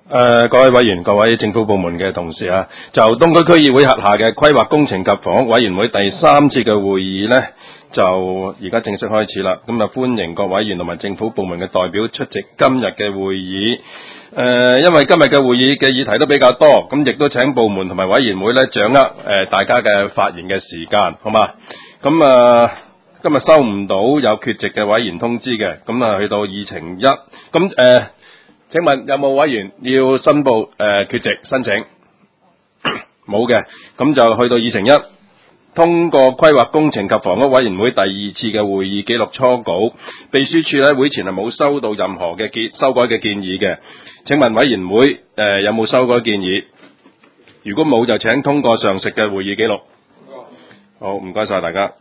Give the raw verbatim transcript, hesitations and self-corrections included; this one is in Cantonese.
誒、呃，各位委員、各位政府部門嘅同事啊，就東區區議會轄下嘅規劃工程及房屋委員會第三次嘅會議呢，就而家正式開始啦。咁啊，歡迎各委員同埋政府部門嘅代表出席今日嘅會議。誒、呃，因為今日嘅會議嘅議題都比較多，咁亦都請部門同埋委員會呢掌握誒、呃、大家嘅發言嘅時間，好嘛？咁啊、呃，今日收唔到有缺席嘅委員通知嘅，咁啊去到議程一，咁誒。呃請問有冇委員要申報誒、呃、缺席申請？冇嘅，咁就去到議程一，通過規劃工程及房屋委員會第二次嘅會議記錄初稿。秘書處咧會前係冇收到任何嘅建修改嘅建議嘅。請問委員會誒、呃、有冇修改建議？如果冇就請通過上述嘅會議記錄。好，唔該晒大家。